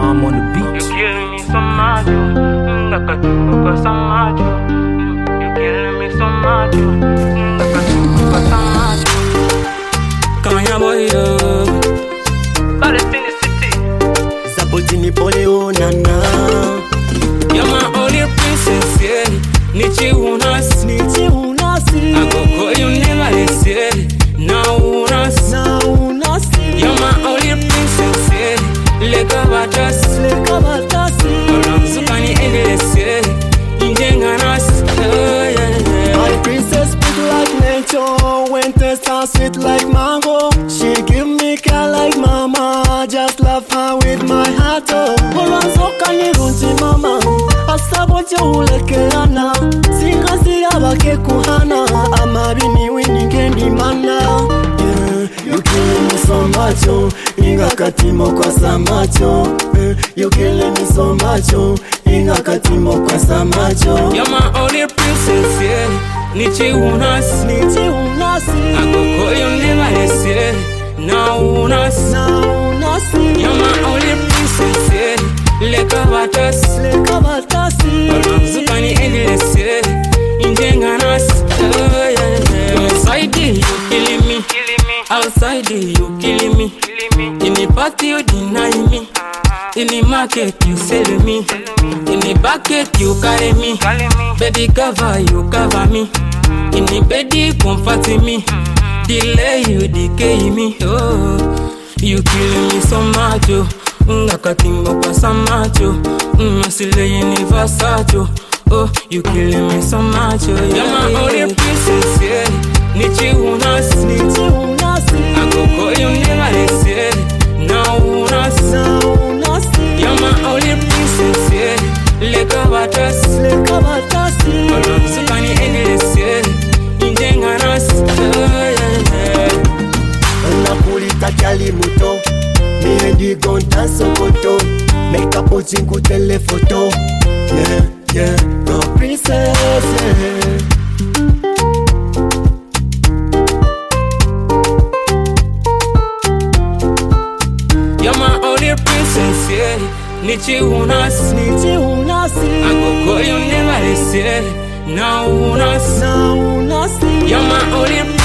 Calm on the beat. You killing me so much, ngakatimba so much. You killing me so much, ngakatimba so much. Kanya boy, Palestine City. Zabotini Poleo nana. You're my only princess, yeah. Nichi unas, I go call you never this, yeah. Now unas, you're my only princess, yeah. Leka batas, Sukani endless, yeah. Injenganas, yeah. My princess big like nature, when testa sweet like mango. She give me care like mama, just love her with my heart. Oh, Sukani runti mama, asaboje ulekeana. Singasi abake kuhana, amabini winingendi mana. You killing me so much, oh. Inga katimo kwa samacho. You killing me so much, oh. Inga katimo kwa samacho. You're my only princess, yeah. Nichi unas, I go call you never this, yeah. Now unas, you're my only princess, yeah. Leka batas, Sukani endless, yeah. Injenganas, yeah. Inside you killing me, outside you killing me. In the party you deny me, in the market you sell me, in the bucket you carry me, baby cover you cover me, in the bed you comfort me, delay you decay me. Oh, you killing me so much, oh. Ngakatimba kwa samacho, masile universacho. Oh, you killing me so much, oh. You're my only princess, yeah. Nichi unas, I go call you never this, yeah. Now unas, you're my only princess, yeah. Leka batas, Sukani endless, yeah. Injenganas, yeah. Nakulita kyali muto, me and you gon' dance so koto. Make up ojingu telephoto. Yeah, no princess, yeah. You're my only princess, yeah. Nichi unas, I go call you never this, yeah. Now unas, you're my only princess.